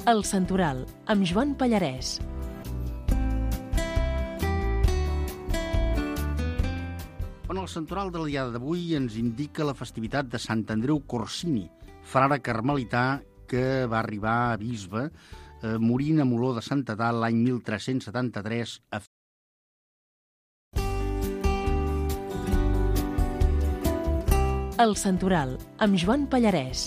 El Santoral, amb Joan Pallarès. El Santoral de la diada d'avui ens indica la festivitat de Sant Andreu Corsini, frare carmelità que va arribar a bisbe, morint a Moló de Santedat l'any 1373 a El Santoral, amb Joan Pallarès.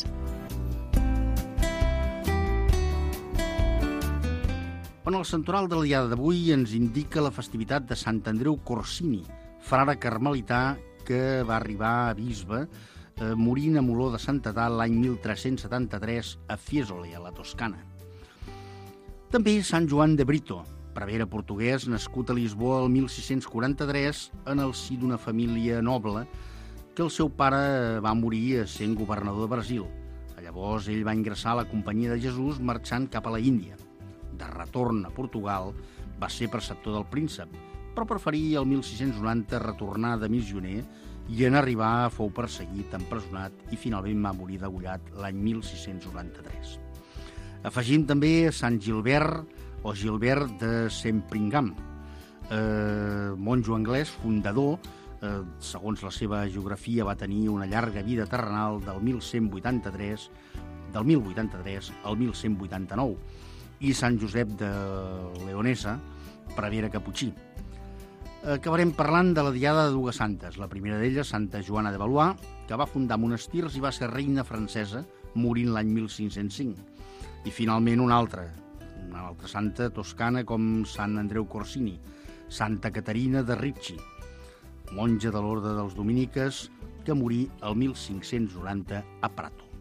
El Santoral de la diada d'avui ens indica la festivitat de Sant Andreu Corsini, frare carmelità que va arribar a bisbe, morint a Moló de Santedat l'any 1373 a Fiesole, a la Toscana. També Sant Joan de Brito, prevere portuguès, nascut a Lisboa el 1643 en el si d'una família noble, que el seu pare va morir sent governador de Brasil. Llavors ell va ingressar a la Companyia de Jesús marxant cap a la Índia. De retorn a Portugal va ser preceptor del príncep, però preferí el 1690 retornar de missioner i en arribar fou perseguit, empresonat i finalment va morir degollat l'any 1693. Afegim també Sant Gilbert o Gilbert de Sempringham, monjo anglès, fundador. Segons la seva geografia va tenir una llarga vida terrenal del 1183 al 1189, i Sant Josep de Leonesa, prevere caputxí. Acabarem parlant de la diada de dues santes. La primera d'elles, Santa Joana de Valois, que va fundar monestirs i va ser reina francesa, morint l'any 1505. I finalment una altra santa toscana com Sant Andreu Corsini, Santa Caterina de Ricci, monja de l'orde dels dominiques, que morí el 1590 a Prato.